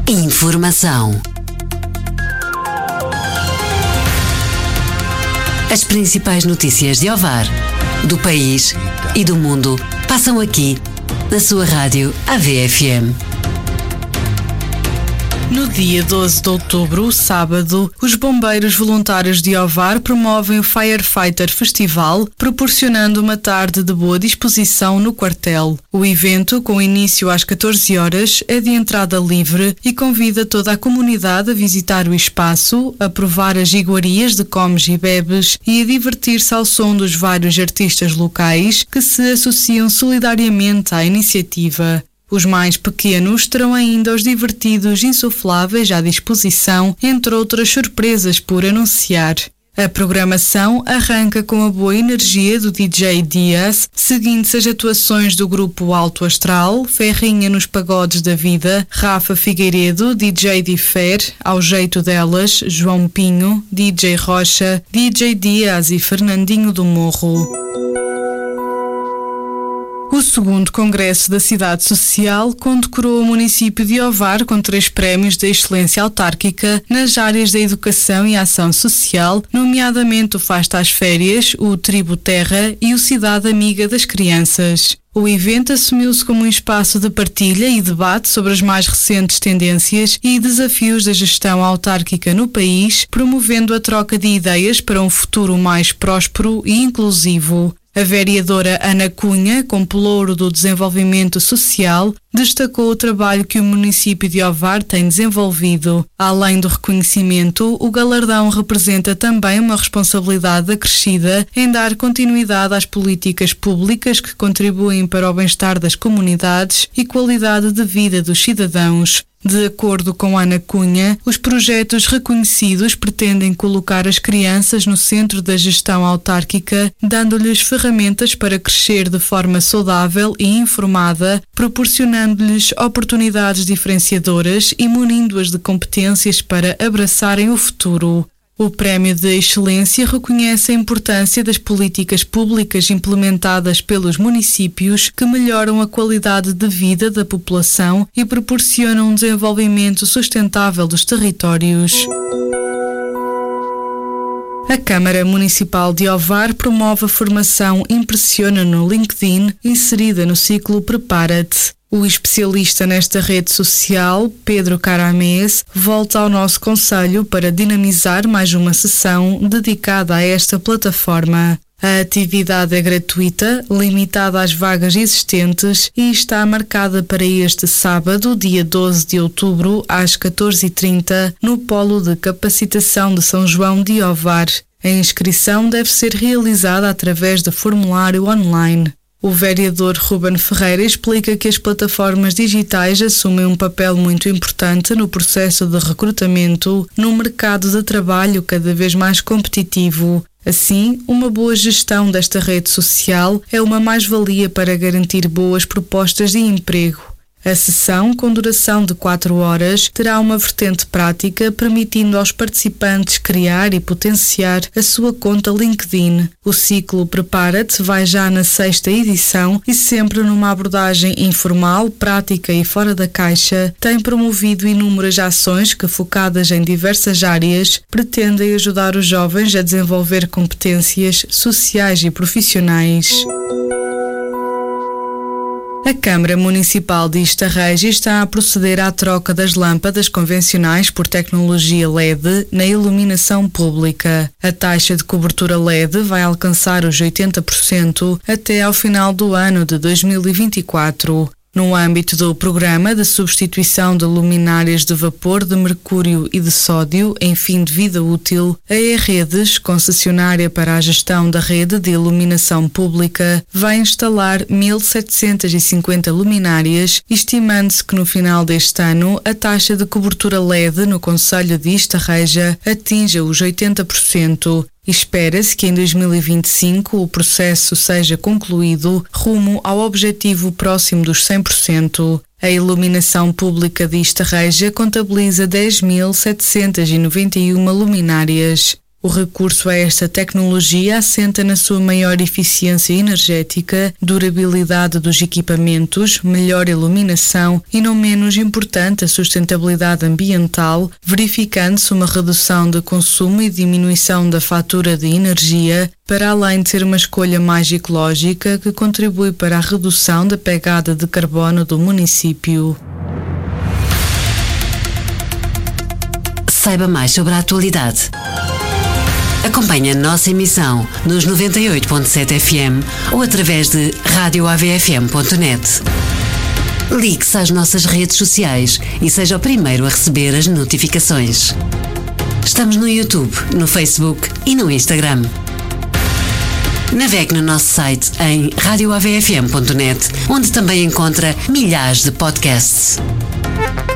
Informação. As principais notícias de Ovar, do país e do mundo passam aqui na sua rádio AVFM. No dia 12 de outubro, sábado, os bombeiros voluntários de Ovar promovem o Firefighter Festival, proporcionando uma tarde de boa disposição no quartel. O evento, com início às 14 horas, é de entrada livre e convida toda a comunidade a visitar o espaço, a provar as iguarias de comes e bebes e a divertir-se ao som dos vários artistas locais que se associam solidariamente à iniciativa. Os mais pequenos terão ainda os divertidos insufláveis à disposição, entre outras surpresas por anunciar. A programação arranca com a boa energia do DJ Dias, seguindo-se as atuações do grupo Alto Astral, Ferrinha nos Pagodes da Vida, Rafa Figueiredo, DJ Differ, Ao Jeito Delas, João Pinho, DJ Rocha, DJ Dias e Fernandinho do Morro. O segundo Congresso da Cidade Social condecorou o município de Ovar com 3 prémios de excelência autárquica nas áreas da educação e ação social, nomeadamente o Fasta às Férias, o Tribo Terra e o Cidade Amiga das Crianças. O evento assumiu-se como um espaço de partilha e debate sobre as mais recentes tendências e desafios da gestão autárquica no país, promovendo a troca de ideias para um futuro mais próspero e inclusivo. A vereadora Ana Cunha, com pelouro do desenvolvimento social, destacou o trabalho que o município de Ovar tem desenvolvido. Além do reconhecimento, o galardão representa também uma responsabilidade acrescida em dar continuidade às políticas públicas que contribuem para o bem-estar das comunidades e qualidade de vida dos cidadãos. De acordo com Ana Cunha, os projetos reconhecidos pretendem colocar as crianças no centro da gestão autárquica, dando-lhes ferramentas para crescer de forma saudável e informada, proporcionando-lhes oportunidades diferenciadoras e munindo-as de competências para abraçarem o futuro. O Prémio de Excelência reconhece a importância das políticas públicas implementadas pelos municípios que melhoram a qualidade de vida da população e proporcionam um desenvolvimento sustentável dos territórios. A Câmara Municipal de Ovar promove a formação Impressiona no LinkedIn, inserida no ciclo Prepara-te. O especialista nesta rede social, Pedro Caramés, volta ao nosso concelho para dinamizar mais uma sessão dedicada a esta plataforma. A atividade é gratuita, limitada às vagas existentes e está marcada para este sábado, dia 12 de outubro, às 14h30, no Polo de Capacitação de São João de Ovar. A inscrição deve ser realizada através de formulário online. O vereador Ruben Ferreira explica que as plataformas digitais assumem um papel muito importante no processo de recrutamento num mercado de trabalho cada vez mais competitivo. Assim, uma boa gestão desta rede social é uma mais-valia para garantir boas propostas de emprego. A sessão, com duração de 4 horas, terá uma vertente prática, permitindo aos participantes criar e potenciar a sua conta LinkedIn. O ciclo Prepara-te vai já na 6ª edição e, sempre numa abordagem informal, prática e fora da caixa, tem promovido inúmeras ações que, focadas em diversas áreas, pretendem ajudar os jovens a desenvolver competências sociais e profissionais. A Câmara Municipal de Estarreja está a proceder à troca das lâmpadas convencionais por tecnologia LED na iluminação pública. A taxa de cobertura LED vai alcançar os 80% até ao final do ano de 2024. No âmbito do programa de substituição de luminárias de vapor de mercúrio e de sódio em fim de vida útil, a E-Redes, concessionária para a gestão da rede de iluminação pública, vai instalar 1.750 luminárias, estimando-se que no final deste ano a taxa de cobertura LED no concelho de Estarreja atinja os 80%. Espera-se que em 2025 o processo seja concluído rumo ao objetivo próximo dos 100%. A iluminação pública de Estarreja contabiliza 10.791 luminárias. O recurso a esta tecnologia assenta na sua maior eficiência energética, durabilidade dos equipamentos, melhor iluminação e, não menos importante, a sustentabilidade ambiental, verificando-se uma redução de consumo e diminuição da fatura de energia, para além de ser uma escolha mais ecológica que contribui para a redução da pegada de carbono do município. Saiba mais sobre a atualidade. Acompanhe a nossa emissão nos 98.7 FM ou através de radioavfm.net. Ligue-se às nossas redes sociais e seja o primeiro a receber as notificações. Estamos no YouTube, no Facebook e no Instagram. Navegue no nosso site em radioavfm.net, onde também encontra milhares de podcasts.